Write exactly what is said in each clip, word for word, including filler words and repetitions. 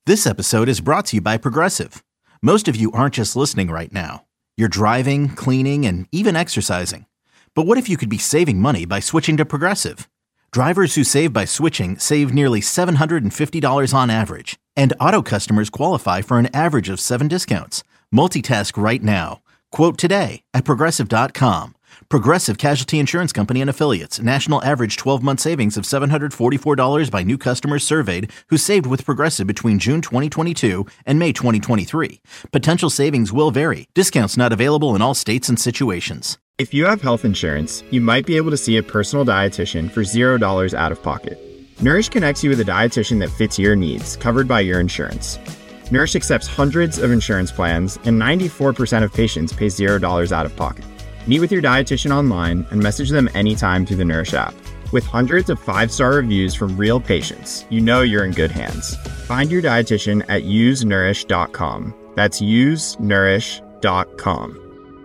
This episode is brought to you by Progressive. Most of you aren't just listening right now. You're driving, cleaning, and even exercising. But what if you could be saving money by switching to Progressive? Drivers who save by switching save nearly seven hundred fifty dollars on average. And auto customers qualify for an average of seven discounts. Multitask right now. Quote today at Progressive dot com. Progressive Casualty Insurance Company and Affiliates. National average twelve-month savings of seven hundred forty-four dollars by new customers surveyed who saved with Progressive between June twenty twenty-two and May twenty twenty-three. Potential savings will vary. Discounts not available in all states and situations. If you have health insurance, you might be able to see a personal dietitian for zero dollars out of pocket. Nourish connects you with a dietitian that fits your needs, covered by your insurance. Nourish accepts hundreds of insurance plans, and ninety-four percent of patients pay zero dollars out of pocket. Meet with your dietitian online and message them anytime through the Nourish app. With hundreds of five-star reviews from real patients, you know you're in good hands. Find your dietitian at use nourish dot com. That's use nourish dot com.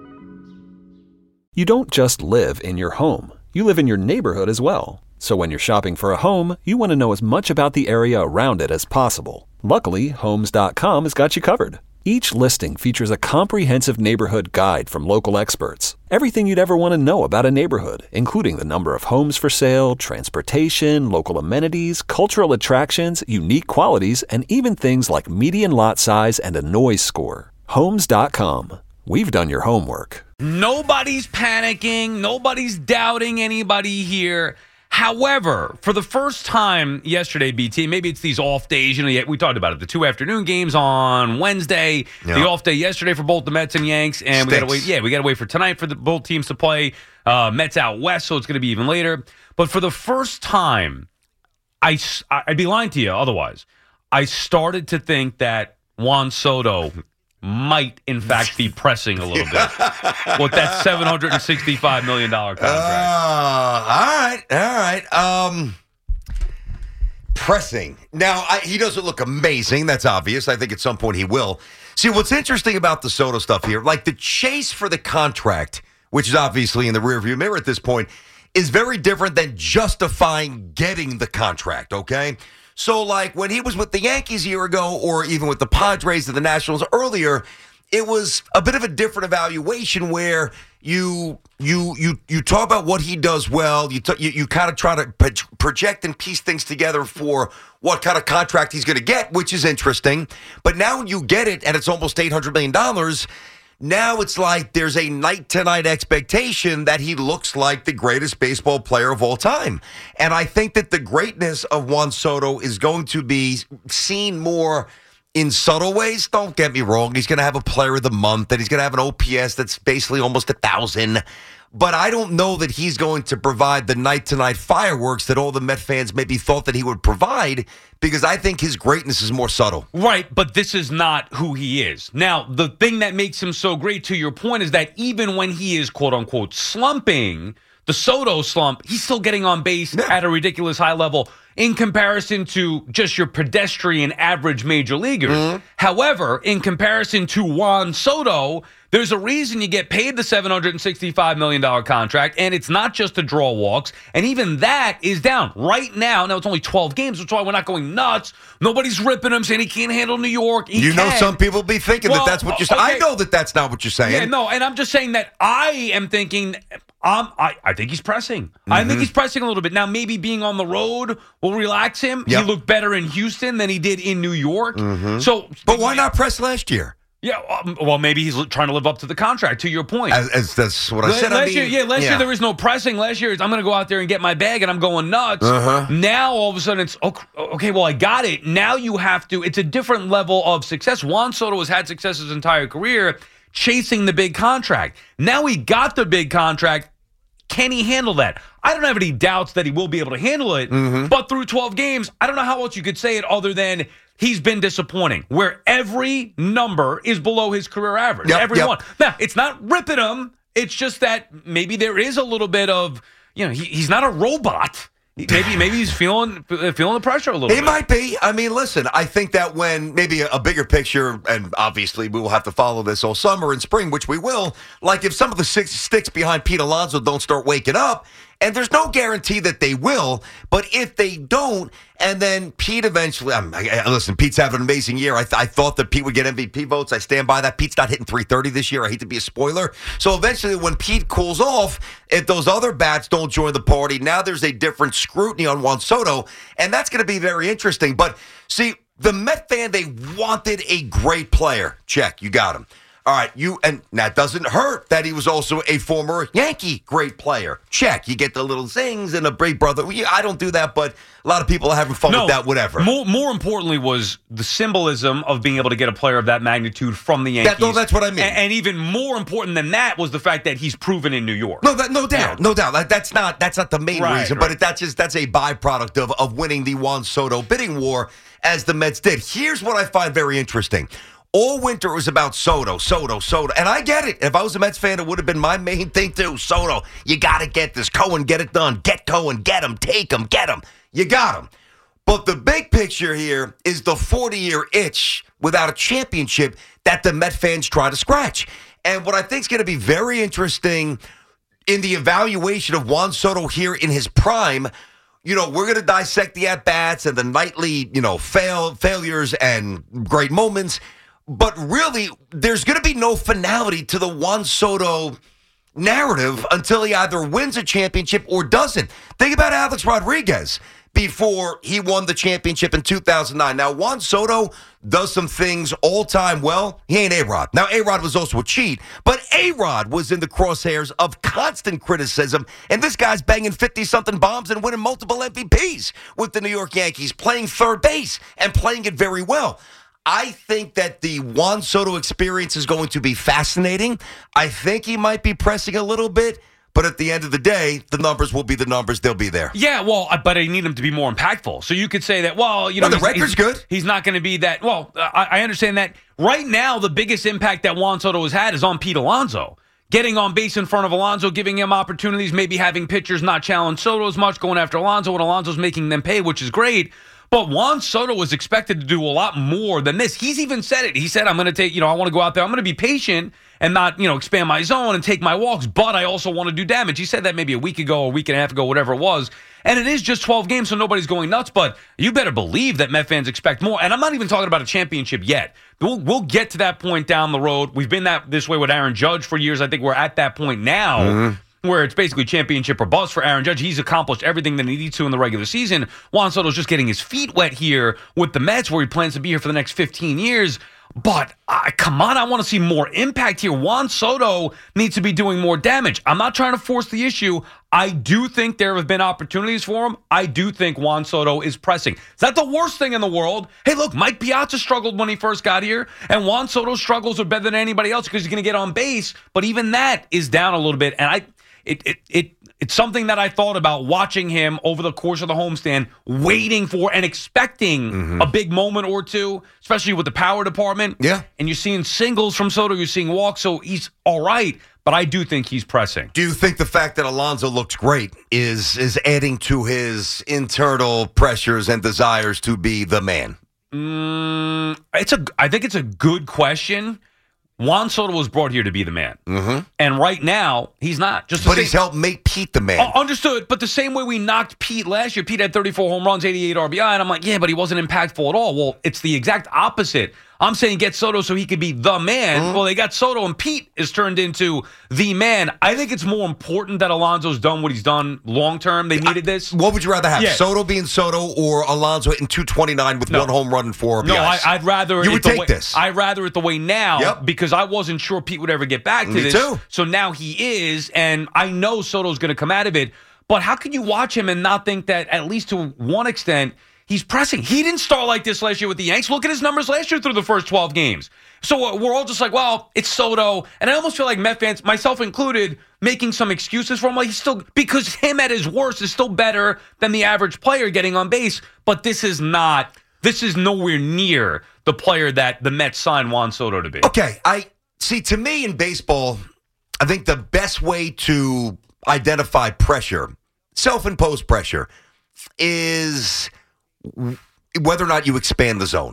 You don't just live in your home. You live in your neighborhood as well. So when you're shopping for a home, you want to know as much about the area around it as possible. Luckily, homes dot com has got you covered. Each listing features a comprehensive neighborhood guide from local experts. Everything you'd ever want to know about a neighborhood, including the number of homes for sale, transportation, local amenities, cultural attractions, unique qualities, and even things like median lot size and a noise score. homes dot com. We've done your homework. Nobody's panicking. Nobody's doubting anybody here. However, for the first time yesterday, B T, maybe it's these off days. You know, we talked about it. The two afternoon games on Wednesday, yep. The off day yesterday for both the Mets and Yanks, and Stinks. we got to wait. Yeah, we got to wait for tonight for the both teams to play. Uh, Mets out west, so it's going to be even later. But for the first time, I I'd be lying to you otherwise. I started to think that Juan Soto might, in fact, be pressing a little bit with that seven hundred sixty-five million dollars contract. Uh, all right, all right. Um, pressing. Now, I, he doesn't look amazing. That's obvious. I think at some point he will. See, what's interesting about the Soto stuff here, like the chase for the contract, which is obviously in the rearview mirror at this point, is very different than justifying getting the contract, okay? So, like, when he was with the Yankees a year ago, or even with the Padres and the Nationals earlier, it was a bit of a different evaluation where you you you you talk about what he does well. You t- you, you kind of try to pro- project and piece things together for what kind of contract he's going to get, which is interesting. But now when you get it, and it's almost eight hundred million dollars, now it's like there's a night-to-night expectation that he looks like the greatest baseball player of all time. And I think that the greatness of Juan Soto is going to be seen more in subtle ways. Don't get me wrong. He's going to have a player of the month, and he's going to have an O P S that's basically almost a thousand. But I don't know that he's going to provide the night-to-night fireworks that all the Met fans maybe thought that he would provide, because I think his greatness is more subtle. Right, but this is not who he is. Now, the thing that makes him so great, to your point, is that even when he is, quote-unquote, slumping, the Soto slump, he's still getting on base yeah. at a ridiculous high level in comparison to just your pedestrian average major leaguers. Mm-hmm. However, in comparison to Juan Soto, there's a reason you get paid the seven hundred sixty-five million dollars contract, and it's not just to draw walks, and even that is down. Right now, now it's only twelve games, which is why we're not going nuts. Nobody's ripping him, saying he can't handle New York. He you can. know some people be thinking well, that that's what you're saying. Okay. I know that that's not what you're saying. Yeah, no, and I'm just saying that I am thinking... Um, I, I think he's pressing. Mm-hmm. I think he's pressing a little bit. Now, maybe being on the road will relax him. Yep. He looked better in Houston than he did in New York. Mm-hmm. So, But why not press last year? Yeah, um, well, maybe he's trying to live up to the contract, to your point. As, as that's what I said. Last I mean, year, yeah, last yeah. year there was no pressing. Last year, I'm going to go out there and get my bag, and I'm going nuts. Uh-huh. Now, all of a sudden, it's, okay, well, I got it. Now you have to, it's a different level of success. Juan Soto has had success his entire career chasing the big contract. Now he got the big contract. Can he handle that? I don't have any doubts that he will be able to handle it, mm-hmm. but through twelve games, I don't know how else you could say it other than he's been disappointing, where every number is below his career average. Yep, every yep. one. Now, it's not ripping him. It's just that maybe there is a little bit of, you know, he, he's not a robot. Maybe maybe he's feeling feeling the pressure a little it bit. It might be. I mean, listen, I think that when maybe a, a bigger picture, and obviously we will have to follow this all summer and spring, which we will, like if some of the six sticks behind Pete Alonso don't start waking up, And there's no guarantee that they will, but if they don't, and then Pete eventually, um, I, I, listen, Pete's having an amazing year. I, th- I thought that Pete would get M V P votes. I stand by that. Pete's not hitting three thirty this year. I hate to be a spoiler. So eventually when Pete cools off, if those other bats don't join the party, now there's a different scrutiny on Juan Soto, and that's going to be very interesting. But see, the Met fan, they wanted a great player. Check, you got him. All right, you and that doesn't hurt that he was also a former Yankee great player. Check, you get the little zings and a great brother. I don't do that, but a lot of people are having fun no, with that. Whatever. More, more importantly, was the symbolism of being able to get a player of that magnitude from the Yankees. That, no, that's what I mean. And, and even more important than that was the fact that he's proven in New York. No, that, no doubt, no doubt. That, that's not that's not the main right, reason, right. but it, that's just that's a byproduct of of winning the Juan Soto bidding war as the Mets did. Here's what I find very interesting. All winter it was about Soto, Soto, Soto. And I get it. If I was a Mets fan, it would have been my main thing too. Soto, you got to get this. Cohen, get it done. Get Cohen, get him, take him, get him. You got him. But the big picture here is the forty-year itch without a championship that the Met fans try to scratch. And what I think is going to be very interesting in the evaluation of Juan Soto here in his prime, you know, we're going to dissect the at-bats and the nightly, you know, fail failures and great moments. But really, there's going to be no finality to the Juan Soto narrative until he either wins a championship or doesn't. Think about Alex Rodriguez before he won the championship in two thousand nine. Now, Juan Soto does some things all-time well. He ain't A-Rod. Now, A-Rod was also a cheat, but A-Rod was in the crosshairs of constant criticism, and this guy's banging fifty-something bombs and winning multiple M V Ps with the New York Yankees, playing third base and playing it very well. I think that the Juan Soto experience is going to be fascinating. I think he might be pressing a little bit, but at the end of the day, the numbers will be the numbers. They'll be there. Yeah, well, but I need him to be more impactful. So you could say that, well, you know, well, the he's, record's he's, good. He's not going to be that. Well, I, I understand that. Right now, the biggest impact that Juan Soto has had is on Pete Alonso. Getting on base in front of Alonso, giving him opportunities, maybe having pitchers not challenge Soto as much, going after Alonso, and Alonso's making them pay, which is great. But Juan Soto was expected to do a lot more than this. He's even said it. He said, I'm going to take, you know, I want to go out there. I'm going to be patient and not, you know, expand my zone and take my walks, but I also want to do damage. He said that maybe a week ago, a week and a half ago, whatever it was. And it is just twelve games, so nobody's going nuts. But you better believe that Met fans expect more. And I'm not even talking about a championship yet. We'll, we'll get to that point down the road. We've been that this way with Aaron Judge for years. I think we're at that point now. Mm-hmm. Where it's basically championship or bust for Aaron Judge. He's accomplished everything that he needs to in the regular season. Juan Soto's just getting his feet wet here with the Mets, where he plans to be here for the next fifteen years. But, uh, come on, I want to see more impact here. Juan Soto needs to be doing more damage. I'm not trying to force the issue. I do think there have been opportunities for him. I do think Juan Soto is pressing. Is that the worst thing in the world? Hey, look, Mike Piazza struggled when he first got here, and Juan Soto's struggles are better than anybody else because he's going to get on base. But even that is down a little bit, and I... It, it it it's something that I thought about watching him over the course of the homestand, waiting for and expecting mm-hmm. a big moment or two, especially with the power department. Yeah. And you're seeing singles from Soto, you're seeing walks, so he's all right, but I do think he's pressing. Do you think the fact that Alonso looks great is is adding to his internal pressures and desires to be the man? Mm, it's a. I think it's a good question. Juan Soto was brought here to be the man. Mm-hmm. And right now, he's not. Just But same, he's helped make Pete the man. Uh, understood. But the same way we knocked Pete last year, Pete had thirty-four home runs, eighty-eight R B I, and I'm like, yeah, but he wasn't impactful at all. Well, it's the exact opposite. I'm saying get Soto so he could be the man. Mm-hmm. Well, they got Soto, and Pete is turned into the man. I think it's more important that Alonso's done what he's done long-term. They needed this. I, what would you rather have, yeah. Soto being Soto or Alonso hitting two twenty-nine with no. one home run and four R B Is? No, I, I'd rather You it would the take way, this. I'd rather it the way now yep. because I wasn't sure Pete would ever get back to Me this. too. So now he is, and I know Soto's going to come out of it. But how can you watch him and not think that, at least to one extent, he's pressing? He didn't start like this last year with the Yanks. Look at his numbers last year through the first twelve games. So we're all just like, well, it's Soto. And I almost feel like Met fans, myself included, making some excuses for him. Like he's still, because him at his worst is still better than the average player getting on base. But this is not, this is nowhere near the player that the Mets signed Juan Soto to be. Okay, I see, to me in baseball, I think the best way to identify pressure, self-imposed pressure, is whether or not you expand the zone.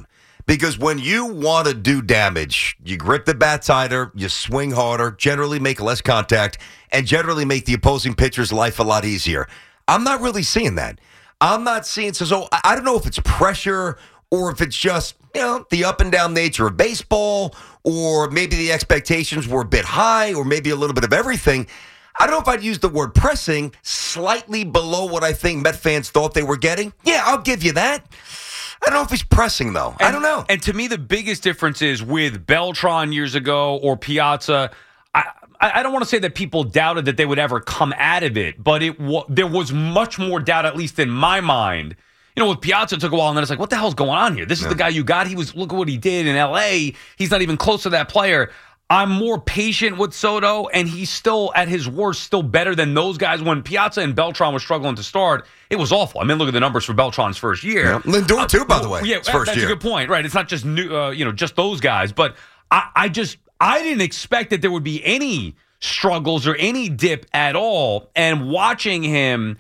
Because when you want to do damage, you grip the bat tighter, you swing harder, generally make less contact, and generally make the opposing pitcher's life a lot easier. I'm not really seeing that. I'm not seeing so. So I don't know if it's pressure or if it's just, you know, the up and down nature of baseball, or maybe the expectations were a bit high, or maybe a little bit of everything. I don't know if I'd use the word pressing, slightly below what I think Met fans thought they were getting. Yeah, I'll give you that. I don't know if he's pressing, though. And, I don't know. And to me, the biggest difference is with Beltran years ago or Piazza. I, I don't want to say that people doubted that they would ever come out of it, but it w- there was much more doubt, at least in my mind. You know, with Piazza, it took a while, and then it's like, what the hell's going on here? This is yeah. the guy you got. He was, look at what he did in L A. He's not even close to that player. I'm more patient with Soto, and he's still, at his worst, still better than those guys. When Piazza and Beltran were struggling to start, it was awful. I mean, look at the numbers for Beltran's first year. Yeah. Lindor, too, by the way. Yeah, his first that's year. a good point. Right. It's not just new, uh, you know, just those guys. But I, I just, I didn't expect that there would be any struggles or any dip at all. And watching him,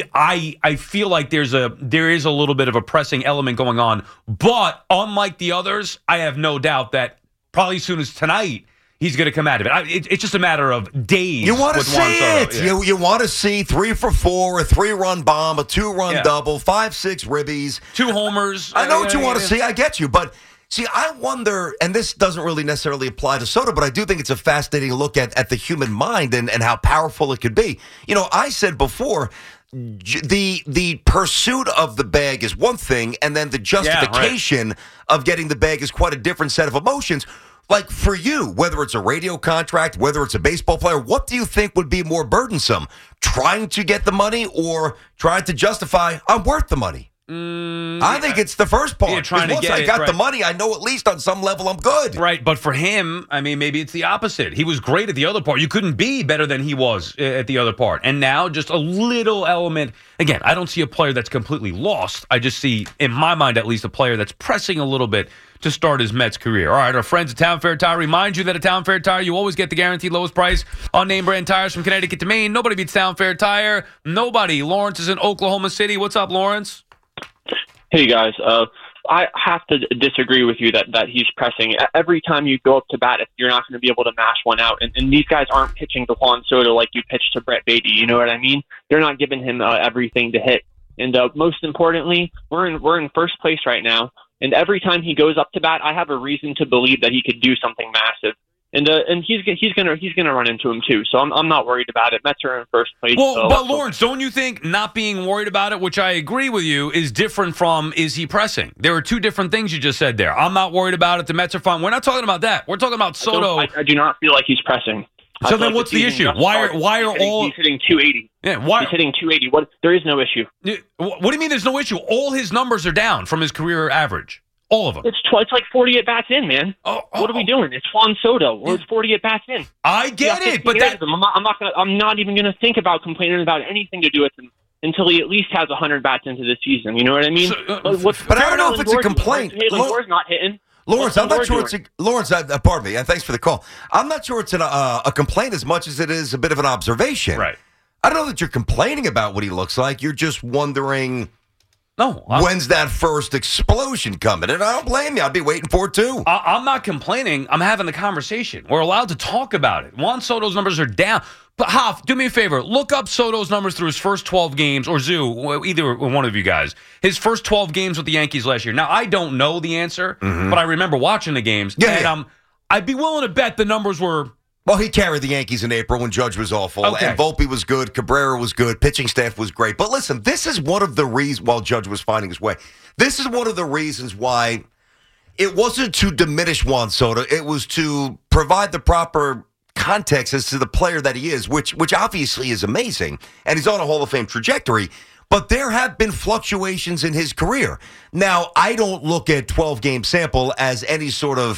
I I feel like there's a there is a little bit of a pressing element going on. But unlike the others, I have no doubt that probably as soon as tonight, he's going to come out of it. I, it. It's just a matter of days. You want to see it. Yeah. You you want to see three for four, a three-run bomb, a two-run Yeah. double, five, six ribbies. Two homers. I know what you Uh, want to yeah. see. I get you. But, see, I wonder, and this doesn't really necessarily apply to Soto, but I do think it's a fascinating look at, at the human mind and, and how powerful it could be. You know, I said before, j- the the pursuit of the bag is one thing, and then the justification of getting the bag is quite a different set of emotions. Like, for you, whether it's a radio contract, whether it's a baseball player, what do you think would be more burdensome? Trying to get the money or trying to justify, I'm worth the money? Mm, I think it's the first part. Yeah, trying to once get I it, got right. the money, I know at least on some level I'm good. Right, but for him, I mean, maybe it's the opposite. He was great at the other part. You couldn't be better than he was uh, at the other part. And now just a little element. Again, I don't see a player that's completely lost. I just see, in my mind at least, a player that's pressing a little bit to start his Mets career. All right, our friends at Town Fair Tire remind you that at Town Fair Tire, you always get the guaranteed lowest price on name brand tires from Connecticut to Maine. Nobody beats Town Fair Tire. Nobody. Lawrence is in Oklahoma City. What's up, Lawrence? Hey, guys. Uh, I have to disagree with you that, that he's pressing. Every time you go up to bat, you're not going to be able to mash one out. And, and these guys aren't pitching to Juan Soto like you pitched to Brett Beatty. You know what I mean? They're not giving him uh, everything to hit. And uh, most importantly, we're in we're in first place right now. And every time he goes up to bat, I have a reason to believe that he could do something massive. And uh, and he's he's gonna he's gonna run into him too. So I'm I'm not worried about it. Mets are in first place. Well, so but Lawrence, don't you think not being worried about it, which I agree with you, is different from is he pressing? There are two different things you just said there. I'm not worried about it. The Mets are fine. We're not talking about that. We're talking about I don't- Soto. I, I do not feel like he's pressing. I So feel then like what's the season issue? just Why are- started. why are He's hitting- all- he's hitting two eighty? yeah, why? He's hitting two eighty. What? There is no issue. What do you mean? There's no issue. All his numbers are down from his career average. All of them. It's tw- it's like forty at bats in, man. Oh, oh, what are we doing? It's Juan Soto. Well, it's forty at bats in. I get Yeah, it, but fifteen that of them. I'm not. I'm not, gonna, I'm not even going to think about complaining about anything to do with him until he at least has one hundred bats into the season. You know what I mean? So, uh, But what's- but I don't know if it's a Lindor's- complaint. Hey, Lo- Lindor's not hitting. Lawrence, What's I'm not Lindor sure it's doing? a, Lawrence. Uh, uh, pardon me, and thanks for the call. I'm not sure it's an, uh, a complaint as much as it is a bit of an observation. right. I don't know that you're complaining about what he looks like. You're just wondering No, I'm, when's that first explosion coming, and I don't blame you. I'd be waiting for it too. I, I'm not complaining. I'm having the conversation. We're allowed to talk about it. Juan Soto's numbers are down. But Hoff, do me a favor. Look up Soto's numbers through his first twelve games, or Zoo, either one of you guys. His first twelve games with the Yankees last year. Now, I don't know the answer, but I remember watching the games. Yeah, and yeah. um, I'd be willing to bet the numbers were... Well, he carried the Yankees in April when Judge was awful, Okay. and Volpe was good, Cabrera was good, pitching staff was great. But listen, this is one of the reasons, while Judge was finding his way, this is one of the reasons why it wasn't to diminish Juan Soto. It was to provide the proper context as to the player that he is, which which obviously is amazing, and he's on a Hall of Fame trajectory. But there have been fluctuations in his career. Now, I don't look at twelve-game sample as any sort of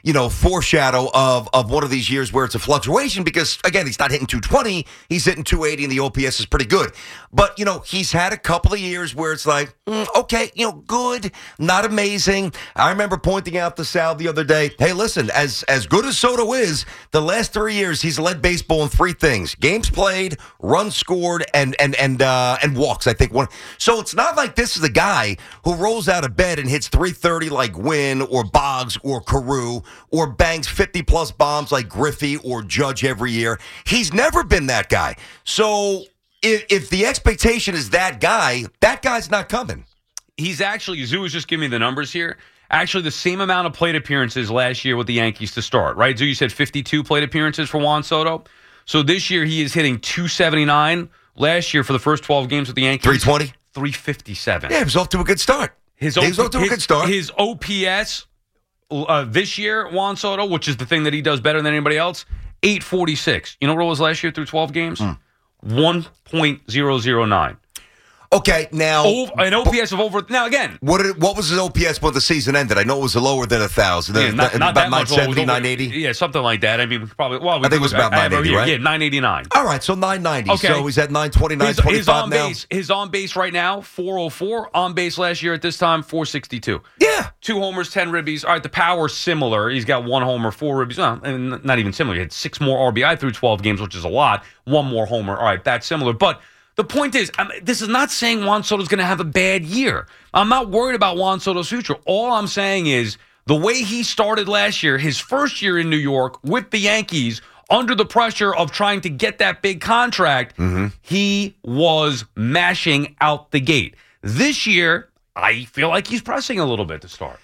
you know, foreshadow of of one of these years where it's a fluctuation because, again, he's not hitting two twenty. He's hitting two eighty, and the O P S is pretty good. But, you know, he's had a couple of years where it's like, mm, okay, you know, good, not amazing. I remember pointing out to Sal the other day, hey, listen, as, as good as Soto is, the last three years he's led baseball in three things: games played, runs scored, and and and uh, and walks, I think. one. So it's not like this is a guy who rolls out of bed and hits three thirty like Wynn or Boggs or Carew, or bangs fifty-plus bombs like Griffey or Judge every year. He's never been that guy. So if, if the expectation is that guy, that guy's not coming. He's actually, Zoo was just giving me the numbers here, actually the same amount of plate appearances last year with the Yankees to start, right? Zoo, you said fifty-two plate appearances for Juan Soto. So this year he is hitting two seventy-nine. Last year for the first twelve games with the Yankees, three twenty? three fifty-seven. Yeah, he was off to a good start. His, he was o- off to his, a good start. His O P S uh, this year, Juan Soto, which is the thing that he does better than anybody else, eight forty-six. You know what it was last year through twelve games? Mm. one point oh oh nine. Okay, now O- an O P S of over. Now again, what did, what was his O P S when the season ended? I know it was lower than a thousand. yeah, not, not about that much. nine seventy, Over- nine eighty. Yeah, something like that. I mean, probably. Well, we I think it was about I have it nine eighty, here. right? Yeah, nine eighty-nine. All right, so nine ninety. Okay. So he's at nine twenty-nine, His, his twenty-five on now. base, his on base right now, four oh four. On base last year at this time, four sixty-two. Yeah. Two homers, ten ribbies. All right, the power's similar. He's got one homer, four ribbies. Well, and not even similar. He had six more R B I through twelve games, which is a lot. One more homer. All right, that's similar. But the point is, I mean, this is not saying Juan Soto's going to have a bad year. I'm not worried about Juan Soto's future. All I'm saying is the way he started last year, his first year in New York with the Yankees, under the pressure of trying to get that big contract, Mm-hmm. he was mashing out the gate. This year, I feel like he's pressing a little bit to start.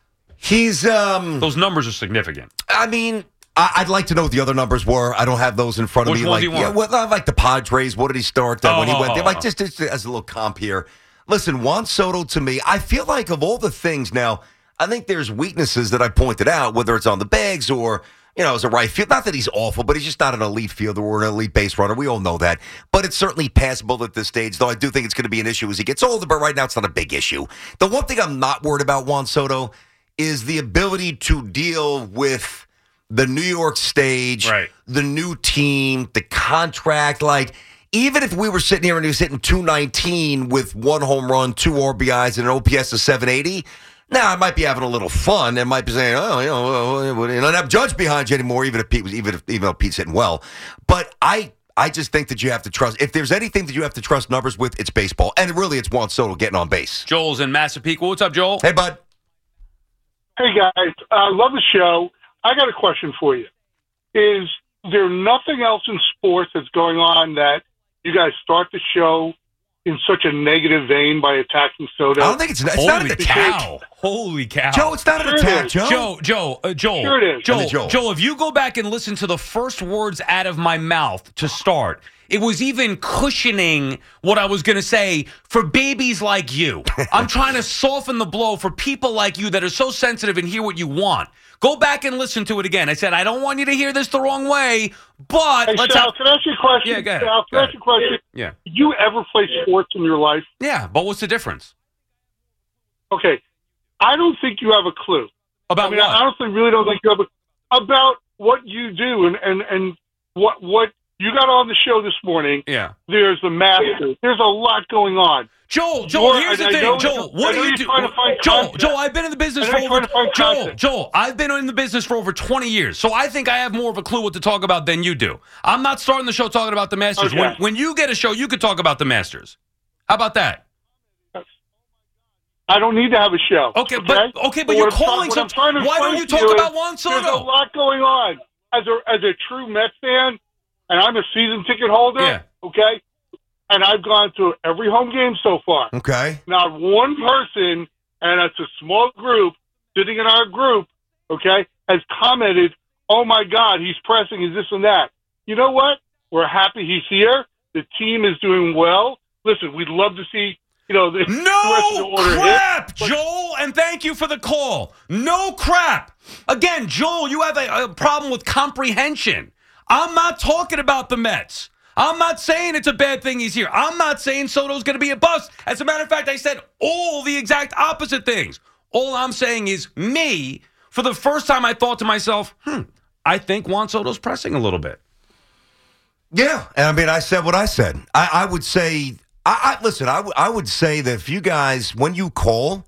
He's, um, Those numbers are significant. I mean, I- I'd like to know what the other numbers were. I don't have those in front of Which me. ones Like, do you want? yeah, well, I like the Padres. What did he start uh, Oh, when he oh, went there? oh, Like, oh. just, just as a little comp here. Listen, Juan Soto, to me, I feel like of all the things now, I think there's weaknesses that I pointed out, whether it's on the bags or, you know, as a right field. Not that he's awful, but he's just not an elite fielder or an elite base runner. We all know that. But it's certainly passable at this stage, though I do think it's going to be an issue as he gets older. But right now, it's not a big issue. The one thing I'm not worried about Juan Soto is the ability to deal with the New York stage, Right. the new team, the contract. Like, even if we were sitting here and he was hitting two nineteen with one home run, two R B Is, and an O P S of seven eighty, now I might be having a little fun and might be saying, oh, you know, you don't have Judge behind you anymore, even if Pete was, even if even though Pete's hitting well. But I I just think that you have to trust. If there's anything that you have to trust numbers with, it's baseball, and really, it's Juan Soto getting on base. Joel's in Massapequa. What's up, Joel? Hey, bud. Hey, guys. I uh, love the show. I got a question for you. Is there nothing else in sports that's going on that you guys start the show in such a negative vein by attacking Soto? I don't think it's, it's not an Holy attack. cow. Holy cow. Joe, it's not an Sure it attack, is. Joe. Joe, Joe, uh, Joel, Sure it is. Joel, I mean, Joel. Joel, if you go back and listen to the first words out of my mouth to start, it was even cushioning what I was going to say for babies like you. I'm trying to soften the blow for people like you that are so sensitive and hear what you want. Go back and listen to it again. I said, I don't want you to hear this the wrong way, but Hey, let's Sal, have... can I ask you a question? Yeah, go ahead. Sal, Go can I ask ahead. you a question? Yeah. Did you ever play sports in your life? Yeah, but what's the difference? Okay. I don't think you have a clue. About I mean, what? I honestly really don't think you have a about what you do and, and, and what what you got on the show this morning. Yeah. There's the Masters. There's a lot going on. Joel, Joel, You're- here's the I thing. know Joel, you're- what I do know you you're do? trying to find Joel, content. Joel, I've been in the business I for know you're over trying to find Joel, content. Joel, I've been in the business for over twenty years. So I think I have more of a clue what to talk about than you do. I'm not starting the show talking about the Masters. Okay. When when you get a show, you could talk about the Masters. How about that? I don't need to have a show. Okay, but okay, but what you're I'm trying- calling what some I'm trying to why don't explain you to talk is about Juan There's a Soto? lot going on. As a as a true Mets fan, and I'm a season ticket holder. Yeah. Okay, and I've gone to every home game so far. Okay. Not one person, and it's a small group sitting in our group, okay, has commented, oh, my God, he's pressing, he's this and that. You know what? We're happy he's here. The team is doing well. Listen, we'd love to see, you know, the, the rest of the No order crap, hit. But- Joel, and thank you for the call. No crap. Again, Joel, you have a, a problem with comprehension. I'm not talking about the Mets. I'm not saying it's a bad thing he's here. I'm not saying Soto's going to be a bust. As a matter of fact, I said all the exact opposite things. All I'm saying is me, for the first time, I thought to myself, hmm, I think Juan Soto's pressing a little bit. Yeah, and I mean, I said what I said. I, I would say, I, I listen. I, w- I would say that if you guys, when you call,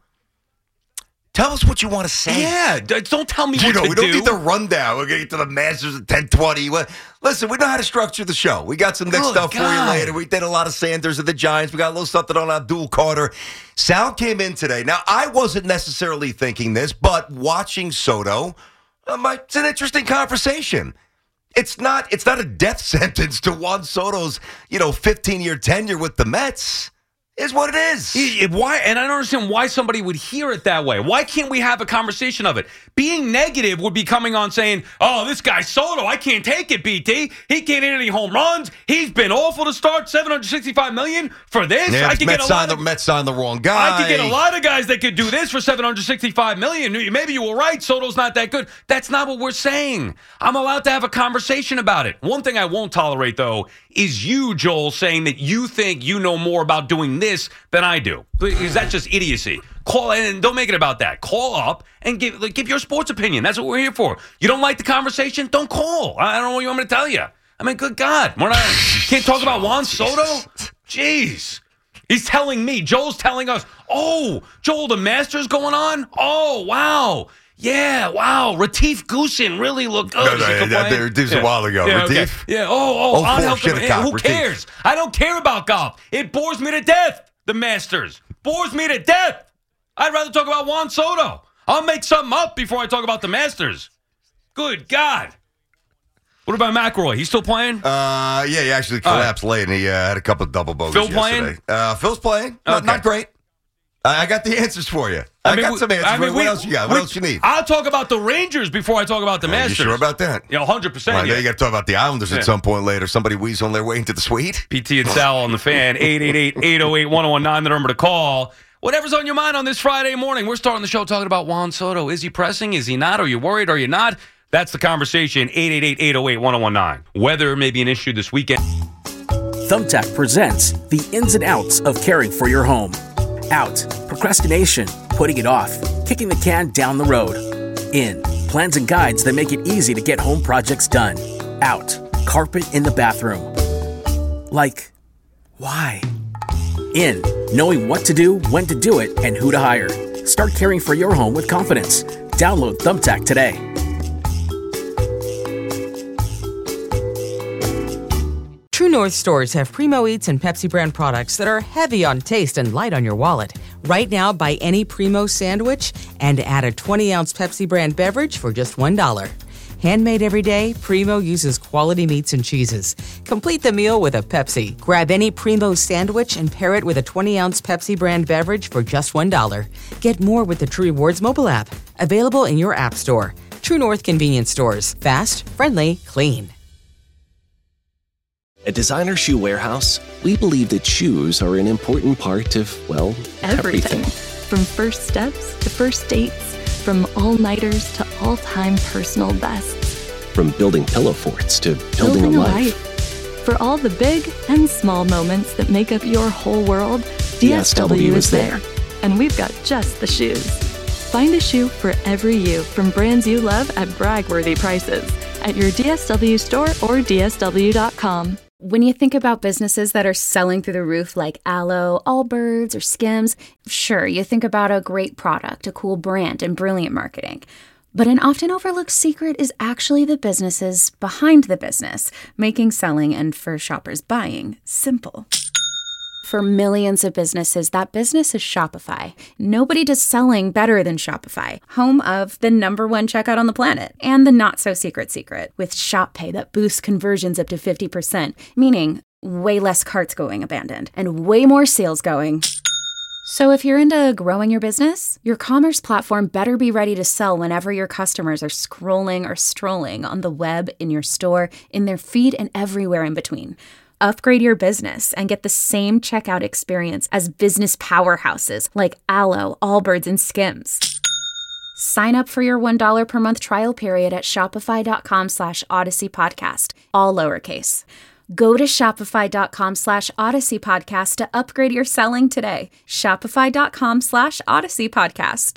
tell us what you want to say. Yeah, d- don't tell me you what know, to we do. don't need the rundown. We're getting to the Masters at ten twenty. Well, listen, we know how to structure the show. We got some next Good stuff for you God. later. We did a lot of Sanders of the Giants. We got a little something on Abdul Carter. Sal came in today. Now, I wasn't necessarily thinking this, but watching Soto, um, it's an interesting conversation. It's not. It's not a death sentence to Juan Soto's, you know, fifteen-year tenure with the Mets. Is what it is. It- Why? And I don't understand why somebody would hear it that way. Why can't we have a conversation of it? Being negative would be coming on saying, "Oh, this guy Soto, I can't take it, B T. He can't hit any home runs. He's been awful to start. seven hundred sixty-five million dollars for this. Yeah, I could Mets get a signed lot the of, Mets signed the wrong guy. I could get a lot of guys that could do this for seven hundred sixty-five million dollars. Maybe you were right. Soto's not that good. That's not what we're saying. I'm allowed to have a conversation about it. One thing I won't tolerate, though, is you, Joel, saying that you think you know more about doing this than I do. Because that's just idiocy. Call in and don't make it about that. Call up and give like, give your sports opinion. That's what we're here for. You don't like the conversation? Don't call. I don't know what you want me to tell you. I mean, good God. We're not, can't talk about Juan Soto? Jeez. He's telling me. Joel's telling us, oh, Joel, the Masters going on? Oh, wow. Yeah, wow. Retief Goosen really looked good. No, no, yeah, that, this was a while ago. Yeah, okay. Retief? Yeah, oh, oh, Oh, Angel four, Cam- Shinnecock, who Retief. cares? I don't care about golf. It bores me to death, the Masters. Bores me to death. I'd rather talk about Juan Soto. I'll make something up before I talk about the Masters. Good God. What about McElroy? He's still playing? Uh, yeah, he actually collapsed late, and he uh, had a couple of double bogeys Phil yesterday. playing? Uh, Phil's playing. Not, Okay. not great. I I got the answers for you. I, got we- some answers. I mean, for you. What we- else you got? What we- else you need? I'll talk about the Rangers before I talk about the Are Masters. you sure about that? Yeah, one hundred percent. Well, yeah. then you got to talk about the Islanders Yeah. at some point later. Somebody weasel their way into the suite. P T and Sal on the fan, eight eight eight, eight oh eight, one oh one nine, the number to call. Whatever's on your mind on this Friday morning. We're starting the show talking about Juan Soto. Is he pressing? Is he not? Are you worried? Are you not? That's the conversation, eight eight eight, eight oh eight, one oh one nine. Weather may be an issue this weekend. Thumbtack presents the ins and outs of caring for your home. Out, procrastination, putting it off, kicking the can down the road. In, plans and guides that make it easy to get home projects done. Out, carpet in the bathroom. Like, why? In, knowing what to do, when to do it, and who to hire. Start caring for your home with confidence. Download Thumbtack today. True North stores have Primo Eats and Pepsi brand products that are heavy on taste and light on your wallet. Right now, buy any Primo sandwich and add a twenty ounce Pepsi brand beverage for just one dollar. Handmade every day, Primo uses quality meats and cheeses. Complete the meal with a Pepsi. Grab any Primo sandwich and pair it with a twenty ounce Pepsi brand beverage for just one dollar. Get more with the True Rewards mobile app. Available in your app store. True North convenience stores. Fast, friendly, clean. At Designer Shoe Warehouse, we believe that shoes are an important part of, well, Everything. everything. From first steps to first dates, from all-nighters to all-time personal bests. From building pillow forts to building, a life. For all the big and small moments that make up your whole world, D S W is there. And we've got just the shoes. Find a shoe for every you from brands you love at brag-worthy prices at your D S W store or D S W dot com. When you think about businesses that are selling through the roof like Aloe, Allbirds, or Skims, sure, you think about a great product, a cool brand, and brilliant marketing. But an often overlooked secret is actually the businesses behind the business, making selling and for shoppers buying simple. For millions of businesses, that business is Shopify. Nobody does selling better than Shopify, home of the number one checkout on the planet and the not-so-secret secret with Shop Pay that boosts conversions up to fifty percent, meaning way less carts going abandoned and way more sales going. So if you're into growing your business, your commerce platform better be ready to sell whenever your customers are scrolling or strolling on the web, in your store, in their feed, and everywhere in between. Upgrade your business and get the same checkout experience as business powerhouses like Aloe, Allbirds, and Skims. Sign up for your one dollar per month trial period at shopify.com slash Odyssey Podcast, all lowercase. Go to shopify.com slash Odyssey Podcast to upgrade your selling today. Shopify.com slash Odyssey Podcast.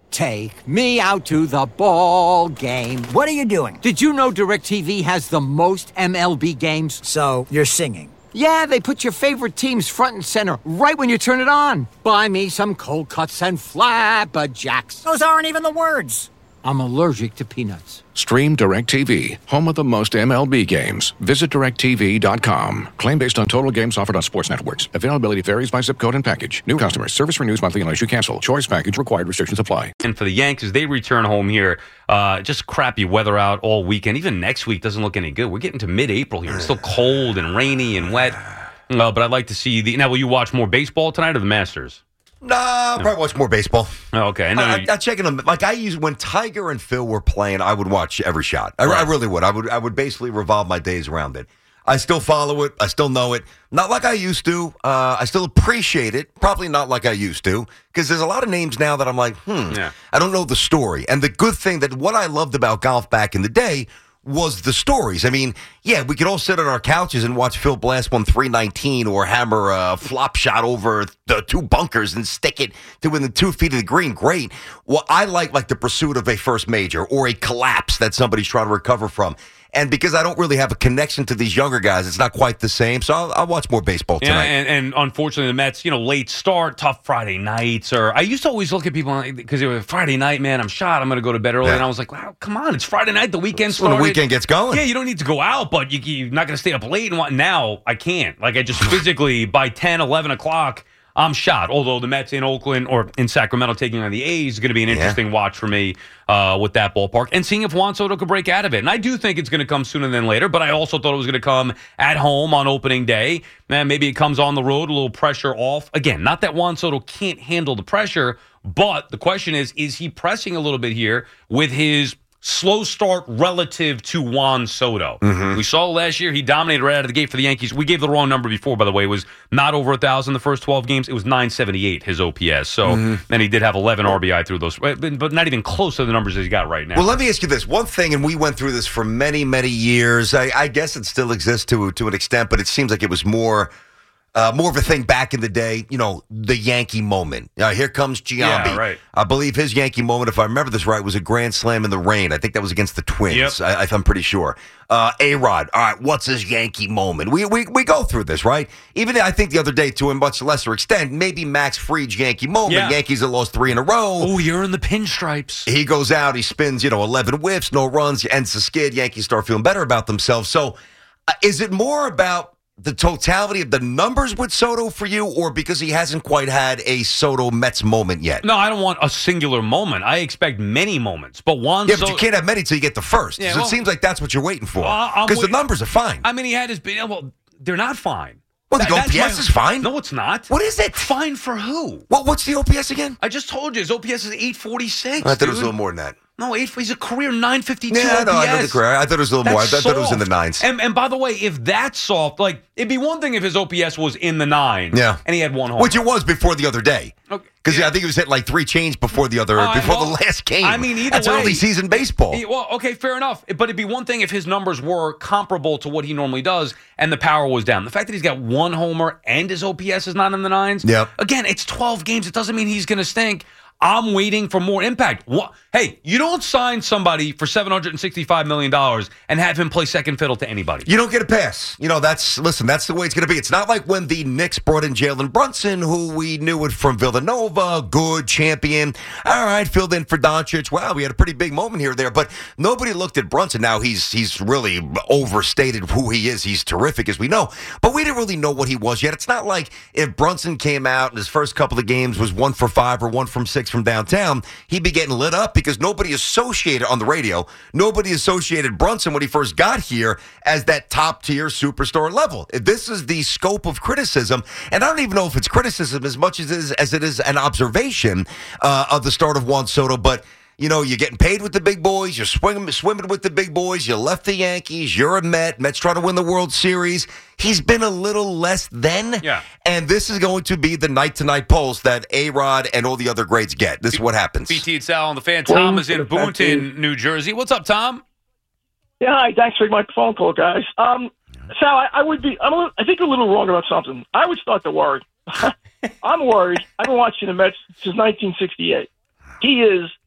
Take me out to the ball game. What are you doing? Did you know DirecTV has the most M L B games? So, you're singing. Yeah, they put your favorite teams front and center right when you turn it on. Buy me some cold cuts and flapjacks. Those aren't even the words. I'm allergic to peanuts. Stream DirecTV, home of the most M L B games. Visit direct T V dot com. Claim based on total games offered on sports networks. Availability varies by zip code and package. New customers. Service renews monthly unless you cancel. Choice package required. Restrictions apply. And for the Yankees, they return home here. Uh, just crappy weather out all weekend. Even next week doesn't look any good. We're getting to mid-April here. It's still cold and rainy and wet. Uh, but I'd like to see the... Now, will you watch more baseball tonight or the Masters? Nah, I'll probably watch more baseball. Oh, okay. No, I, no, I, I check in them. Like I use when Tiger and Phil were playing, I would watch every shot. I, Right. I really would. I would. I would basically revolve my days around it. I still follow it. I still know it. Not like I used to. Uh, I still appreciate it. Probably not like I used to. Because there's a lot of names now that I'm like, hmm, Yeah. I don't know the story. And the good thing that what I loved about golf back in the day was the stories. I mean, yeah, we could all sit on our couches and watch Phil blast one three nineteen or hammer a flop shot over the two bunkers and stick it to within two feet of the green. Great. Well, I like like the pursuit of a first major or a collapse that somebody's trying to recover from. And because I don't really have a connection to these younger guys, it's not quite the same. So I'll, I'll watch more baseball Yeah, tonight. and, and unfortunately, the Mets, you know, late start, tough Friday nights. Or I used to always look at people because it was Friday night, man, I'm shot. I'm going to go to bed early. Yeah. And I was like, wow, come on. It's Friday night. The weekend When started. the weekend gets going. Yeah, you don't need to go out, but you, you're not going to stay up late. And what? Now I can't. Like, I just physically, by ten, eleven o'clock, I'm shot. Although the Mets in Oakland or in Sacramento taking on the A's is going to be an interesting yeah. watch for me uh, with that ballpark and seeing if Juan Soto could break out of it. And I do think it's going to come sooner than later, but I also thought it was going to come at home on opening day. Man, maybe it comes on the road, a little pressure off. Again, not that Juan Soto can't handle the pressure, but the question is, is he pressing a little bit here with his slow start relative to Juan Soto? Mm-hmm. We saw last year he dominated right out of the gate for the Yankees. We gave the wrong number before, by the way. It was not over one thousand the first twelve games. It was nine seventy-eight, his O P S. So, Mm-hmm. and he did have eleven R B I through those, but but not even close to the numbers that he's got right now. Well, let me ask you this. One thing, and we went through this for many, many years. I, I guess it still exists to to an extent, but it seems like it was more uh, more of a thing back in the day. You know, the Yankee moment. Uh, here comes Giambi. Yeah, right. I believe his Yankee moment, if I remember this right, was a grand slam in the rain. I think that was against the Twins. Yep. I, I'm pretty sure. Uh, A-Rod. All right, what's his Yankee moment? We, we we go through this, right? Even I think the other day, to a much lesser extent, maybe Max Fried's Yankee moment. Yeah. Yankees that lost three in a row. Oh, you're in the pinstripes. He goes out, he spins, you know, eleven whiffs, no runs, ends the skid. Yankees start feeling better about themselves. So uh, is it more about the totality of the numbers with Soto for you, or because he hasn't quite had a Soto Mets moment yet? No, I don't want a singular moment. I expect many moments. But Juan Yeah, Soto, but you can't have many till you get the first. Yeah, so well- it seems like that's what you're waiting for. Well, I'm Because the wait- numbers are fine. I mean, he had his. Well, they're not fine. Well, the That- that's O P S my- is fine. No, it's not. What is it? Fine for who? What, what's the O P S again? I just told you his O P S is eight forty-six. I thought it was a dude. little more than that. No, eight. He's a career nine fifty-two. Yeah, no, I know the O P S. career. I thought it was a little more. I That's thought it was in the soft. nines. And, and by the way, if that's soft, like it'd be one thing if his O P S was in the nines. Yeah. And he had one home. Which it was before the other day. Okay. Because I think it was hit like three change before the other, Uh, before well, the last game. I mean, either That's way, early season baseball. He- well, okay, fair enough. But it'd be one thing if his numbers were comparable to what he normally does and the power was down. The fact that he's got one homer and his O P S is not in the nines. Yep. Again, it's twelve games. It doesn't mean he's going to stink. I'm waiting for more impact. What? Hey, you don't sign somebody for seven hundred sixty-five million dollars and have him play second fiddle to anybody. You don't get a pass. You know, that's, listen, that's the way it's going to be. It's not like when the Knicks brought in Jalen Brunson, who we knew it from Villanova, good champion. All right, filled in for Doncic. Wow, we had a pretty big moment here or there, but nobody looked at Brunson. Now, he's he's really overstated who he is. He's terrific, as we know, but we didn't really know what he was yet. It's not like if Brunson came out and his first couple of games was one for five or one from six from downtown, he'd be getting lit up because nobody associated on the radio, nobody associated Brunson when he first got here as that top-tier superstar level. This is the scope of criticism, and I don't even know if it's criticism as much as it is, as it is an observation uh, of the start of Juan Soto, but you know, you're getting paid with the big boys. You're swinging, swimming with the big boys. You left the Yankees. You're a Met. Mets trying to win the World Series. He's been a little less than. Yeah. And this is going to be the night-to-night pulse that A-Rod and all the other greats get. This is what happens. B T and Sal on the fan. Tom is in Boonton, New Jersey. What's up, Tom? Yeah, hi. Thanks for my phone call, guys. Um, Sal, I, I would be. I'm. A little, I think a little wrong about something. I would start to worry. I'm worried. I've been watching the Mets since nineteen sixty-eight. He is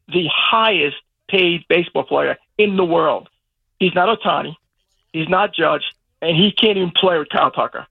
the highest paid baseball player in the world. He's not Ohtani. He's not Judge. And he can't even play with Kyle Tucker.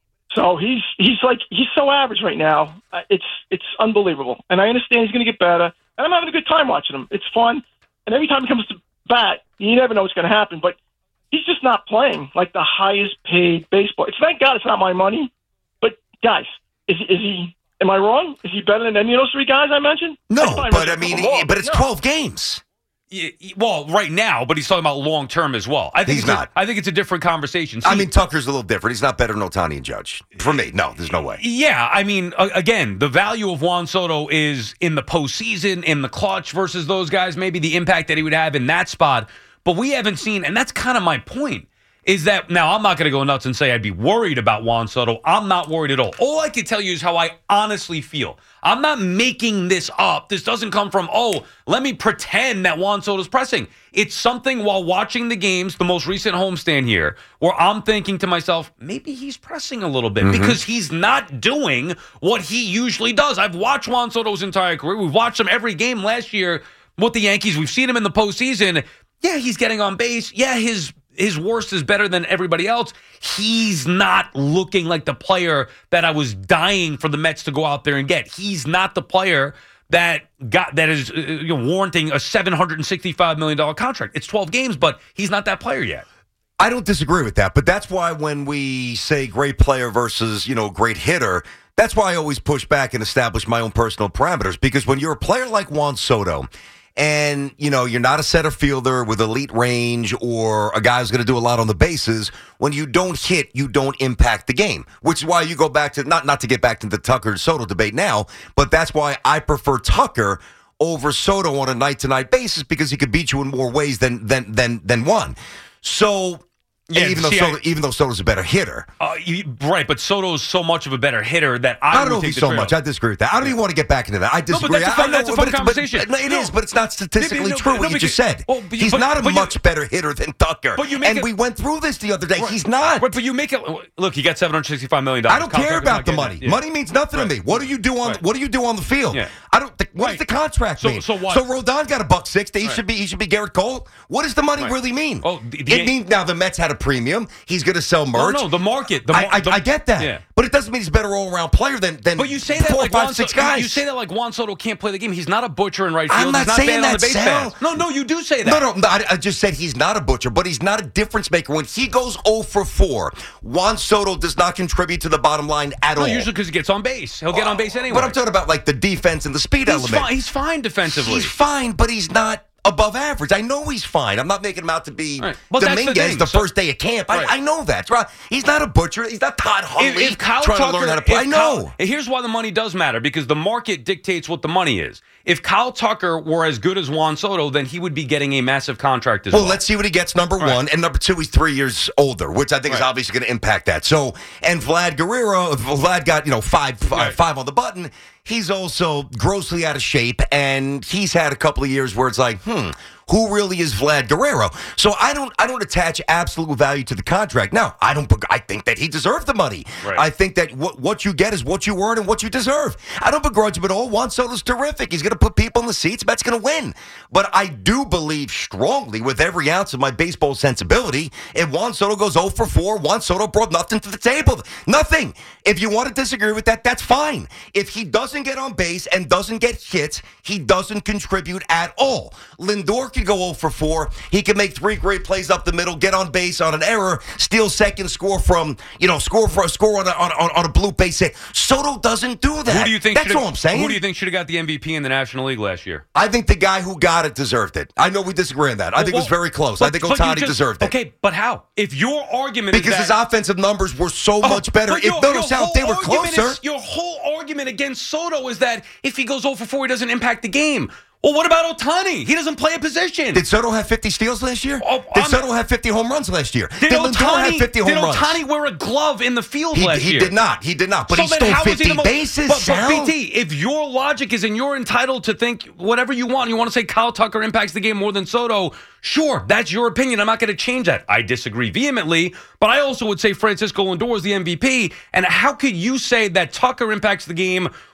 So he's he's like he's so average right now. Uh, It's it's unbelievable. And I understand he's going to get better. And I'm having a good time watching him. It's fun. And every time he comes to bat, you never know what's going to happen. But he's just not playing like the highest paid baseball. It's thank God it's not my money. But guys, is is he? Am I wrong? Is he better than any of those three guys I mentioned? No, I but I mean, he- but it's no. twelve games. Yeah, well, right now, but he's talking about long term as well. I think He's it's a- not. I think it's a different conversation. I See, mean, Tucker's a little different. He's not better than Ohtani and Judge. For me, no, there's no way. Yeah, I mean, a- again, the value of Juan Soto is in the postseason, in the clutch versus those guys, maybe the impact that he would have in that spot. But we haven't seen, and that's kind of my point, is that now I'm not going to go nuts and say I'd be worried about Juan Soto. I'm not worried at all. All I can tell you is how I honestly feel. I'm not making this up. This doesn't come from, oh, let me pretend that Juan Soto's pressing. It's something while watching the games, the most recent homestand here, where I'm thinking to myself, maybe he's pressing a little bit Mm-hmm. because he's not doing what he usually does. I've watched Juan Soto's entire career. We've watched him every game last year with the Yankees. We've seen him in the postseason. Yeah, he's getting on base. Yeah, his his worst is better than everybody else. He's not looking like the player that I was dying for the Mets to go out there and get. He's not the player that got that is uh, you know, warranting a seven hundred sixty-five million dollars contract. It's twelve games, but he's not that player yet. I don't disagree with that, but that's why when we say great player versus, you know, great hitter, that's why I always push back and establish my own personal parameters. Because when you're a player like Juan Soto, and, you know, you're not a center fielder with elite range or a guy who's going to do a lot on the bases, when you don't hit, you don't impact the game, which is why you go back to, not, not to get back to the Tucker-Soto debate now, but that's why I prefer Tucker over Soto on a night-to-night basis because he could beat you in more ways than than than than one. So... Yeah, even though see, Soto, I- even though Soto's a better hitter, Uh, you, right, but Soto's so much of a better hitter that I, I don't would know if take he's the so trade-off. much. I disagree with that. I don't even want to get back into that. I No, disagree. but that's a fun, I know, that's a but fun it's- conversation. But, it No. is, but it's not statistically no, true no, what you because- just said. well, but you- he's but- not a but you- much better hitter than Tucker. But you make and it- we went through this the other day. Right. He's not. Right, but you make it look. He got seven hundred sixty-five million dollars. I don't care about the money. Money means nothing Right. to me. What do you do on Right. What do you do on the field? Yeah. I don't. Th- what Right. does the contract So- mean? so what- So Rodon got a buck sixty. He Right. should be. He should be Garrett Cole. What does the money Right. really mean? Oh, the- the- it means now the Mets had a premium. He's going to sell merch. No, no, the market. The I, mar- I, the- I get that, Yeah. but it doesn't mean he's a better all-around player than than But you say that four, like five, Juan six Soto, guys. You say that like Juan Soto can't play the game. He's not a butcher in right I'm field. not He's not saying bad on that, the base Sal. paths. No, no, you do say that. No, no, I, I just said he's not a butcher, but he's not a difference maker. When he goes oh for four, Juan Soto does not contribute to the bottom line at No, all. usually because he gets on base. He'll get on base anyway. But I'm talking about like the defense and the speed he's element. fine. He's fine defensively. He's fine, but he's not above average. I know he's fine. I'm not making him out to be Right. But that's the Dominguez thing. the, So- first day of camp. Right. I, I know that. Right? He's not a butcher. He's not Todd If, Huntley if Kyle trying Tucker, to learn how to play. I if know. Kyle- here's why the money does matter, because the market dictates what the money is. If Kyle Tucker were as good as Juan Soto, then he would be getting a massive contract as Well, well. let's see what he gets, number Right. one. And number two, he's three years older, which I think is Right. obviously going to impact that. So, and Vlad Guerrero, Vlad got, you know, five, five, Right. five on the button. He's also grossly out of shape, and he's had a couple of years where it's like, hmm, who really is Vlad Guerrero? So I don't, I don't attach absolute value to the contract. Now, I don't, I think that he deserved the money. Right. I think that what what you get is what you earn and what you deserve. I don't begrudge him at all. Juan Soto's terrific. He's going to put people in the seats. Mets going to win. But I do believe strongly, with every ounce of my baseball sensibility, if Juan Soto goes oh for four, Juan Soto brought nothing to the table. Nothing. If you want to disagree with that, that's fine. If he doesn't get on base and doesn't get hits, he doesn't contribute at all. Lindor can go oh for four. He can make three great plays up the middle, get on base on an error, steal second, score from, you know, score for a score on a, on, on, on a blue base hit. Soto doesn't do that. Who do you think? That's should've- all I'm saying. Who do you think should have got the M V P in the National League last year? I think the guy who got it deserved it. I know we disagree on that. I think it was very close. I think But- but you Ohtani just- deserved it. Okay, but how? If your argument Because is his that, offensive numbers were so Oh, much better. but If your- no, no, your Sal, whole they were argument closer. is- your whole argument against Soto is that if he goes oh for four, he doesn't impact the game. Well, what about Ohtani? He doesn't play a position. Did Soto have fifty steals last year? Oh, Did I'm- Soto have fifty home runs last year? Did, Lindor Ohtani, have fifty home did runs? Ohtani wear a glove in the field He, last he year? did not. He did not. But So he then stole how is he fifty the mo- bases, But, but Sal. B T, if your logic is and you're entitled to think whatever you want, you want to say Kyle Tucker impacts the game more than Soto, sure, that's your opinion. I'm not going to change that. I disagree vehemently, but I also would say Francisco Lindor is the M V P. And how could you say that Tucker impacts the game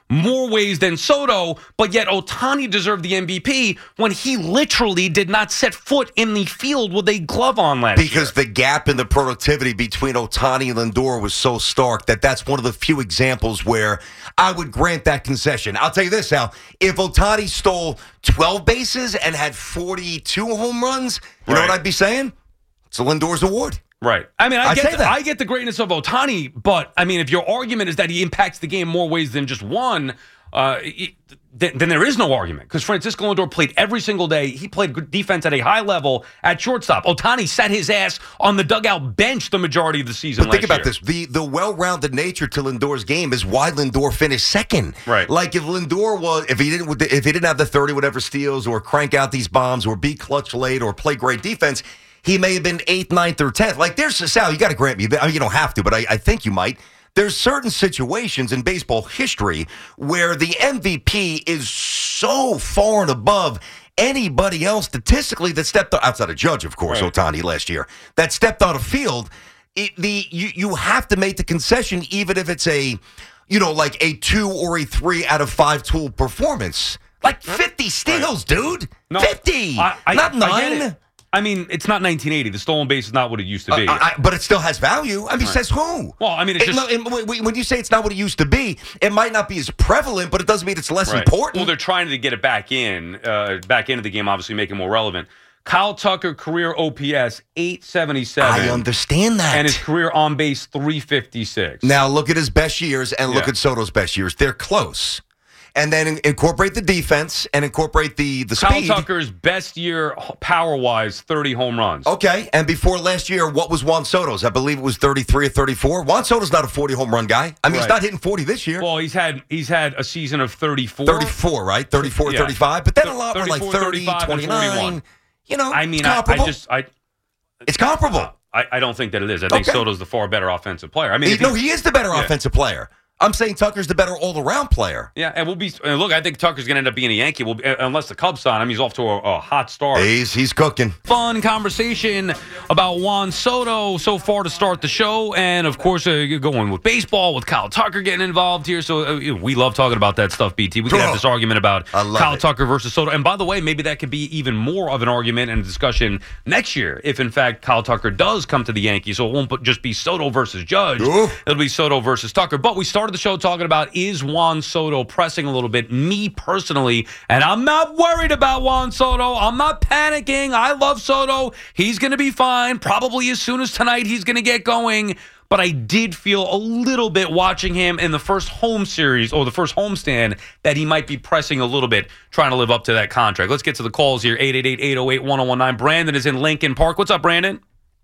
more ways than Soto, but yet Ohtani deserved the M V P when he literally did not set foot in the field with a glove on last because year. Because the gap in the productivity between Ohtani and Lindor was so stark that that's one of the few examples where I would grant that concession. I'll tell you this, Al. If Ohtani stole twelve bases and had forty-two home runs, you right. know what I'd be saying? It's a Lindor's award. Right. I mean, I I'd get say the, that. I get the greatness of Ohtani, but I mean, if your argument is that he impacts the game more ways than just one, uh, then, then there is no argument. Because Francisco Lindor played every single day. He played good defense at a high level at shortstop. Ohtani sat his ass on the dugout bench the majority of the season. But think last about year. this: the the well-rounded nature to Lindor's game is why Lindor finished second. Right. Like if Lindor was, if he didn't, if he didn't have the thirty whatever steals or crank out these bombs or be clutch late or play great defense, he may have been eighth, ninth, or tenth. Like, there's, Sal, you got to grant me, I mean, you don't have to, but I, I think you might. There's certain situations in baseball history where the M V P is so far and above anybody else statistically that stepped on, outside of Judge, of course, right. Ohtani last year, that stepped on a field. It, the you, you have to make the concession, even if it's a, you know, like a two or a three out of five tool performance. Like fifty steals, right. dude. No, fifty, I, I, not nine. I get it. I mean, it's not nineteen eighty. The stolen base is not what it used to be. Uh, I, but it still has value. I mean, right. says who? Well, I mean, it's it, just... it, it, when you say it's not what it used to be, it might not be as prevalent, but it doesn't mean it's less right. important. Well, they're trying to get it back in, uh, back into the game, obviously make it more relevant. Kyle Tucker, career O P S, eight seventy-seven. I understand that. And his career on base, three fifty-six. Now, look at his best years and look yeah. at Soto's best years. They're close. And then in, incorporate the defense and incorporate the, the Kyle speed. Kyle Tucker's best year, power-wise, thirty home runs. Okay, and before last year, what was Juan Soto's? I believe it was thirty-three or thirty-four. Juan Soto's not a forty-home run guy. I mean, right. he's not hitting forty this year. Well, he's had he's had a season of thirty-four. thirty-four, right? thirty-four, yeah. thirty-five. But then a lot were like thirty, twenty-nine. You know, I mean, it's comparable. I, I just... I, it's comparable. Uh, I, I don't think that it is. I think okay. Soto's the far better offensive player. I mean, he, no, he is the better yeah. offensive player. I'm saying Tucker's the better all-around player. Yeah, and we'll be. And look, I think Tucker's going to end up being a Yankee. We'll be, unless the Cubs sign him, he's off to a, a hot start. He's he's cooking. Fun conversation about Juan Soto so far to start the show, and of course, uh, you're going with baseball with Kyle Tucker getting involved here. So uh, we love talking about that stuff. B T, we could have this argument about Kyle it. Tucker versus Soto, and by the way, maybe that could be even more of an argument and discussion next year if, in fact, Kyle Tucker does come to the Yankees. So it won't just be Soto versus Judge; Ooh. It'll be Soto versus Tucker. But we started the show talking about. Is Juan Soto pressing a little bit? Me personally, and I'm not worried about Juan Soto. I'm not panicking. I love Soto. He's going to be fine. Probably as soon as tonight he's going to get going. But I did feel a little bit watching him in the first home series or the first homestand that he might be pressing a little bit, trying to live up to that contract. Let's get to the calls here. eight eight eight, eight oh eight, one oh one nine. Brandon is in Lincoln Park. What's up, Brandon?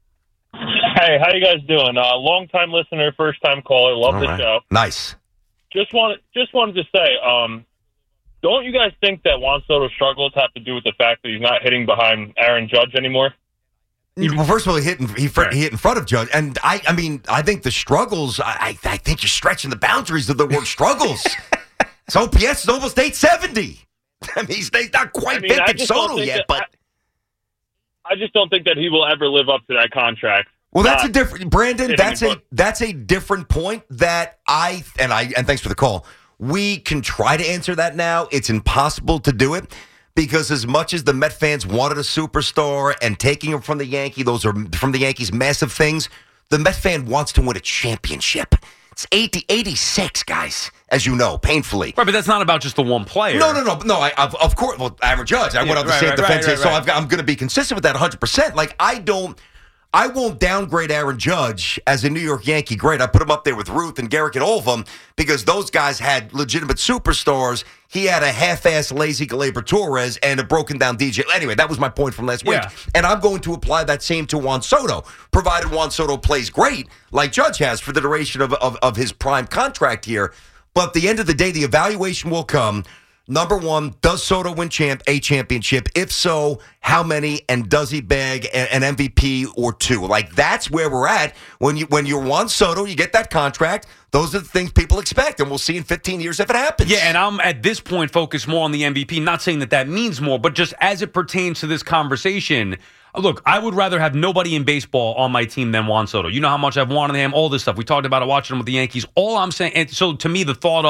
Hey, how you guys doing? Uh, long-time listener, first-time caller. Love All the right. show. Nice. Just wanted, just wanted to say, um, don't you guys think that Juan Soto's struggles have to do with the fact that he's not hitting behind Aaron Judge anymore? Well, first of all, he hit in, he, he hit in front of Judge, and I, I mean, I think the struggles. I, I think you're stretching the boundaries of the word struggles. His O P S is almost eight seventy. I mean, he's, he's not quite I mean, vintage Soto yet, that, but I, I just don't think that he will ever live up to that contract. Well, that's a different Brandon. That's a that's a different point that I and I and thanks for the call. We can try to answer that now. It's impossible to do it because as much as the Met fans wanted a superstar and taking him from the Yankee, those are from the Yankees massive things. The Met fan wants to win a championship. It's eighty, eighty-six, guys, as you know, painfully. Right, but that's not about just the one player. No, no, no, no. I, of, of course, well, Aaron Judge. I Yeah, went on the right, same right, defense, right, right, so right. I've got, I'm going to be consistent with that one hundred percent. Like I don't. I won't downgrade Aaron Judge as a New York Yankee great. I put him up there with Ruth and Garrick and all of them because those guys had legitimate superstars. He had a half-ass lazy Gleyber Torres and a broken-down D J. Anyway, that was my point from last week. Yeah. And I'm going to apply that same to Juan Soto, provided Juan Soto plays great like Judge has for the duration of, of, of his prime contract here. But at the end of the day, the evaluation will come. Number one, does Soto win champ a championship? If so, how many? And does he bag an M V P or two? Like that's where we're at. When you when you're Juan Soto, you get that contract. Those are the things people expect, and we'll see in fifteen years if it happens. Yeah, and I'm at this point focused more on the M V P. Not saying that that means more, but just as it pertains to this conversation. Look, I would rather have nobody in baseball on my team than Juan Soto. You know how much I've wanted him, all this stuff. We talked about it watching him with the Yankees. All I'm saying, and so to me, the thought of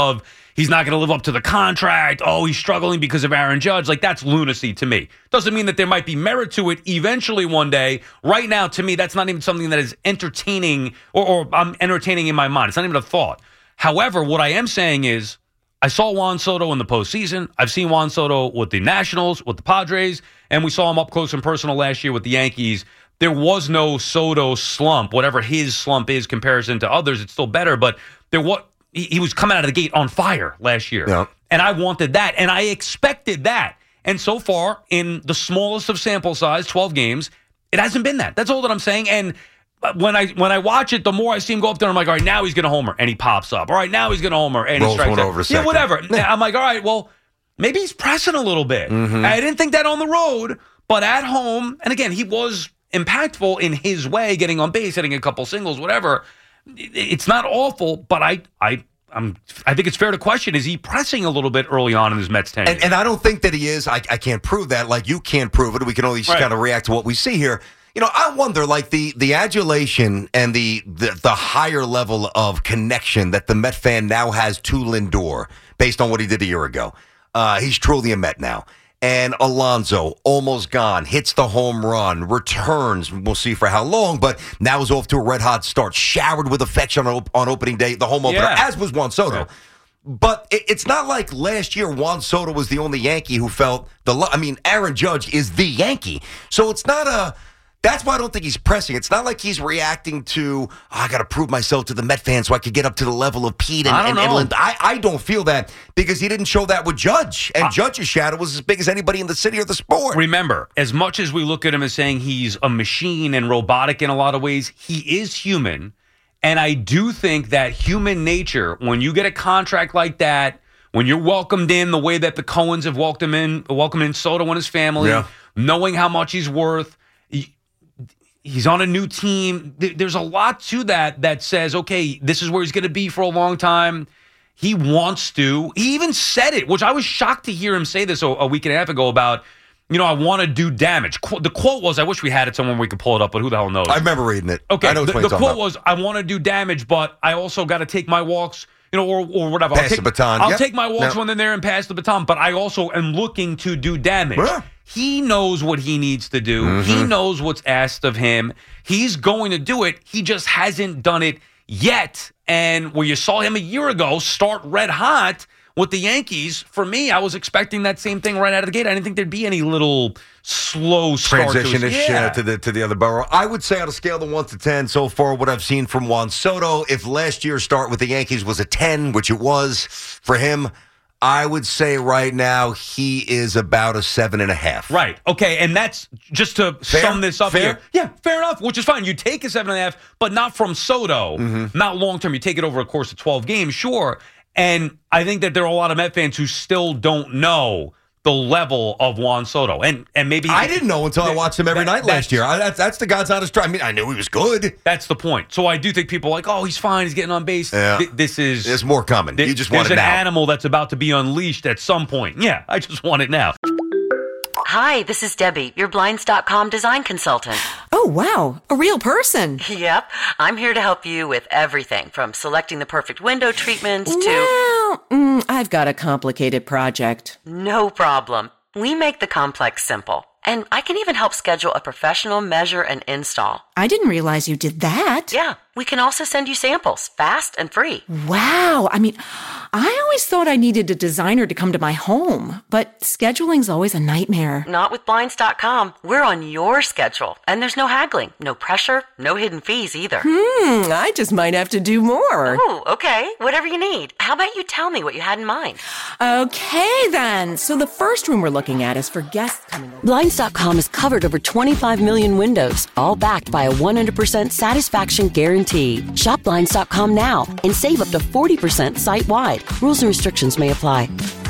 he's not going to live up to the contract. Oh, he's struggling because of Aaron Judge. Like, that's lunacy to me. Doesn't mean that there might be merit to it eventually one day. Right now, to me, that's not even something that is entertaining or, or I'm entertaining in my mind. It's not even a thought. However, what I am saying is I saw Juan Soto in the postseason. I've seen Juan Soto with the Nationals, with the Padres, and we saw him up close and personal last year with the Yankees. There was no Soto slump, whatever his slump is comparison to others. It's still better, but there was, he, he was coming out of the gate on fire last year. Yeah. And I wanted that, and I expected that. And so far, in the smallest of sample size, twelve games, it hasn't been that. That's all that I'm saying. And when I when I watch it, the more I see him go up there, I'm like, all right, now he's going to homer, and he pops up. All right, now he's going to homer, and Rolls he strikes one out. over a Yeah, second. whatever. I'm like, all right, well, maybe he's pressing a little bit. Mhm. I didn't think that on the road, but at home, and again, he was impactful in his way, getting on base, hitting a couple singles, whatever. It's not awful, but I I I'm I think it's fair to question, is he pressing a little bit early on in his Mets tenure? And, and I don't think that he is. I, I can't prove that. Like, you can't prove it. We can only just Right. kind of react to what we see here. You know, I wonder, like, the the adulation and the, the the higher level of connection that the Met fan now has to Lindor based on what he did a year ago. Uh, he's truly a Met now. And Alonso, almost gone, hits the home run, returns. We'll see for how long, but now is off to a red-hot start, showered with affection on, op- on opening day, the home opener, Yeah. as was Juan Soto. Yeah. But it, it's not like last year Juan Soto was the only Yankee who felt the lo- I mean, Aaron Judge is the Yankee. So it's not a... That's why I don't think he's pressing. It's not like he's reacting to, oh, I got to prove myself to the Met fans so I could get up to the level of Pete and, I don't and, know. and Lind- I, I don't feel that because he didn't show that with Judge. And Uh, Judge's shadow was as big as anybody in the city or the sport. Remember, as much as we look at him as saying he's a machine and robotic in a lot of ways, he is human. And I do think that human nature, when you get a contract like that, when you're welcomed in the way that the Coens have welcomed him in, welcomed in Soto and his family, Yeah. knowing how much he's worth, he- he's on a new team. Th- There's a lot to that that says, okay, this is where he's going to be for a long time. He wants to. He even said it, which I was shocked to hear him say this a, a week and a half ago about, you know, I want to do damage. Qu- the quote was, I wish we had it somewhere we could pull it up, but who the hell knows? I remember reading it. Okay, I know the, what the you're quote talking was, I want to do damage, but I also got to take my walks, you know, or, or whatever. I'll Pass take, the baton. I'll Yep. take my walks No. when they're there and pass the baton, but I also am looking to do damage. Yeah. He knows what he needs to do. Mhm. He knows what's asked of him. He's going to do it. He just hasn't done it yet. And where you saw him a year ago start red hot with the Yankees, for me, I was expecting that same thing right out of the gate. I didn't think there'd be any little slow start to his- transition-ish Yeah. uh, to the to the other borough. I would say on a scale of one to ten so far, what I've seen from Juan Soto, if last year's start with the Yankees was a ten, which it was for him, I would say right now he is about a seven and a half. Right. Okay. And that's just to Fair? sum this up Fair? here. Yeah, fair enough, which is fine. You take a seven and a half, but not from Soto, Mm-hmm. not long term. You take it over a course of twelve games, sure. And I think that there are a lot of Met fans who still don't know the level of Juan Soto. And and maybe I didn't know until I watched him every That- night last that's- year. I, that's that's the God's honest truth. I mean, I knew he was good. That's the point. So I do think people are like, oh, he's fine. He's getting on base. Yeah. Th- this is There's more coming. th- You just there's want it an now. animal that's about to be unleashed at some point. Yeah, I just want it now. Hi, this is Debbie, your Blinds dot com design consultant. Oh, wow. A real person. Yep, I'm here to help you with everything from selecting the perfect window treatments to... Well, mm, I've got a complicated project. No problem. We make the complex simple. And I can even help schedule a professional measure and install. I didn't realize you did that. Yeah, we can also send you samples, fast and free. Wow. I mean, I always thought I needed a designer to come to my home, but scheduling's always a nightmare. Not with Blinds dot com. We're on your schedule. And there's no haggling, no pressure, no hidden fees either. Hmm, I just might have to do more. Oh, okay. Whatever you need. How about you tell me what you had in mind? Okay, then. So the first room we're looking at is for guests coming over. Blinds dot com has covered over twenty-five million windows, all backed by a one hundred percent satisfaction guarantee. Shop Blinds dot com now and save up to forty percent site-wide. Rules and restrictions may apply.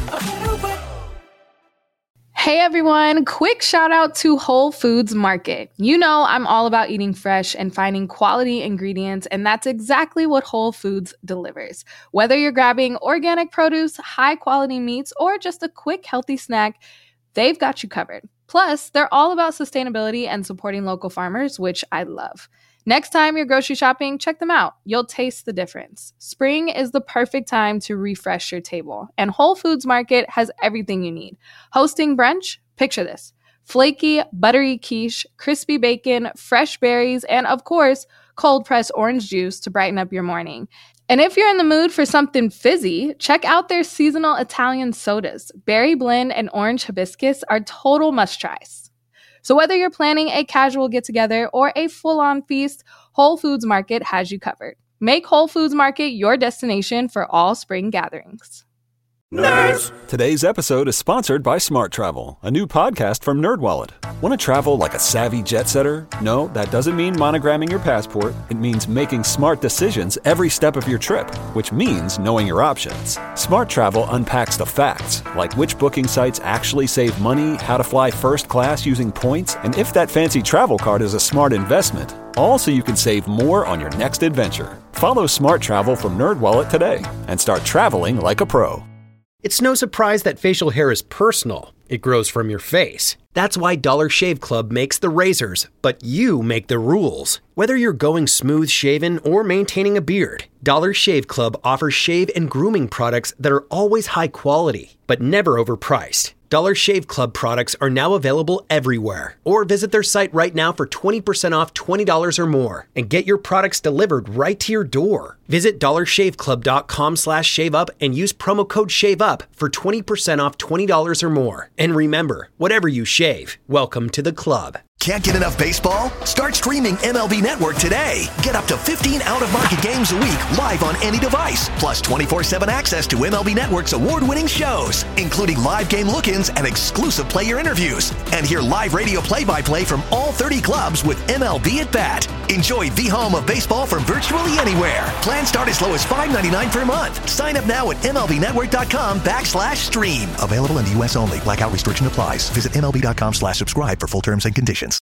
Hey everyone, quick shout out to Whole Foods Market. You know I'm all about eating fresh and finding quality ingredients, and that's exactly what Whole Foods delivers. Whether you're grabbing organic produce, high quality meats, or just a quick healthy snack, they've got you covered. Plus, they're all about sustainability and supporting local farmers, which I love. Next time you're grocery shopping, check them out. You'll taste the difference. Spring is the perfect time to refresh your table, and Whole Foods Market has everything you need. Hosting brunch? Picture this. Flaky, buttery quiche, crispy bacon, fresh berries, and of course, cold-pressed orange juice to brighten up your morning. And if you're in the mood for something fizzy, check out their seasonal Italian sodas. Berry blend and orange hibiscus are total must-tries. So whether you're planning a casual get-together or a full-on feast, Whole Foods Market has you covered. Make Whole Foods Market your destination for all spring gatherings. Nerds! Today's episode is sponsored by Smart Travel, a new podcast from NerdWallet. Want to travel like a savvy jet setter? No, that doesn't mean monogramming your passport. It means making smart decisions every step of your trip, which means knowing your options. Smart Travel unpacks the facts, like which booking sites actually save money, how to fly first class using points, and if that fancy travel card is a smart investment. All so you can save more on your next adventure. Follow Smart Travel from NerdWallet today and start traveling like a pro. It's no surprise that facial hair is personal. It grows from your face. That's why Dollar Shave Club makes the razors, but you make the rules. Whether you're going smooth shaven or maintaining a beard, Dollar Shave Club offers shave and grooming products that are always high quality, but never overpriced. Dollar Shave Club products are now available everywhere. Or visit their site right now for twenty percent off twenty dollars or more and get your products delivered right to your door. Visit dollarshaveclub.com slash shave up and use promo code SHAVEUP for twenty percent off twenty dollars or more. And remember, whatever you shave, welcome to the club. Can't get enough baseball? Start streaming M L B Network today. Get up to fifteen out-of-market games a week live on any device. Plus twenty-four seven access to M L B Network's award-winning shows, including live game look-ins and exclusive player interviews. And hear live radio play-by-play from all thirty clubs with M L B at Bat. Enjoy the home of baseball from virtually anywhere. Plans start as low as five ninety-nine per month. Sign up now at MLBnetwork.com backslash stream. Available in the U S only. Blackout restriction applies. Visit MLB.com slash subscribe for full terms and conditions.